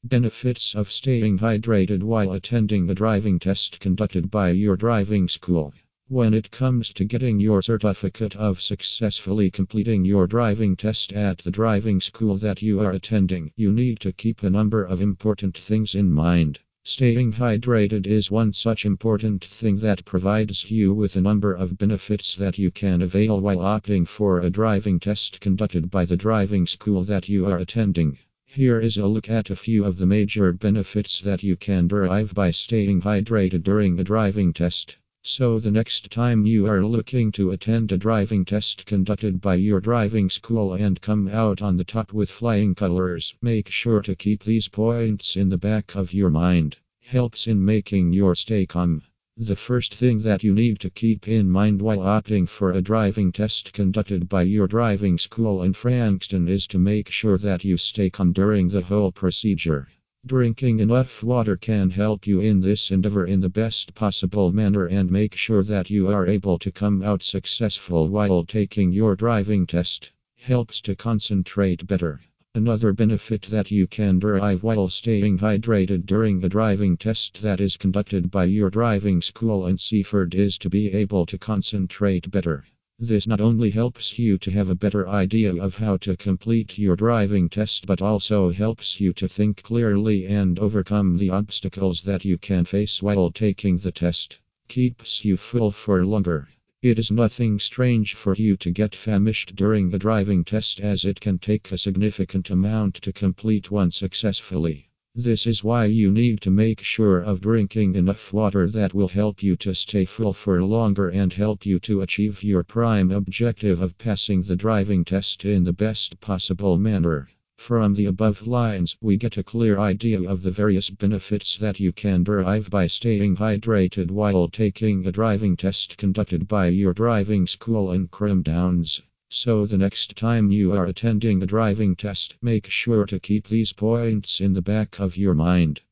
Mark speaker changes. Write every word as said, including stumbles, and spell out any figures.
Speaker 1: Benefits of staying hydrated while attending a driving test conducted by your driving school. When it comes to getting your certificate of successfully completing your driving test at the driving school that you are attending, you need to keep a number of important things in mind. Staying hydrated is one such important thing that provides you with a number of benefits that you can avail while opting for a driving test conducted by the driving school that you are attending. Here is a look at a few of the major benefits that you can derive by staying hydrated during a driving test. So the next time you are looking to attend a driving test conducted by your driving school and come out on the top with flying colors, make sure to keep these points in the back of your mind. Helps in making your stay calm. The first thing that you need to keep in mind while opting for a driving test conducted by your driving school in Frankston is to make sure that you stay calm during the whole procedure. Drinking enough water can help you in this endeavor in the best possible manner and make sure that you are able to come out successful while taking your driving test. Helps to concentrate better. Another benefit that you can derive while staying hydrated during a driving test that is conducted by your driving school in Seaford is to be able to concentrate better. This not only helps you to have a better idea of how to complete your driving test, but also helps you to think clearly and overcome the obstacles that you can face while taking the test. Keeps you full for longer. It is nothing strange for you to get famished during a driving test, as it can take a significant amount to complete one successfully. This is why you need to make sure of drinking enough water that will help you to stay full for longer and help you to achieve your prime objective of passing the driving test in the best possible manner. From the above lines, we get a clear idea of the various benefits that you can derive by staying hydrated while taking a driving test conducted by your driving school in Crim Downs. So the next time you are attending a driving test, make sure to keep these points in the back of your mind.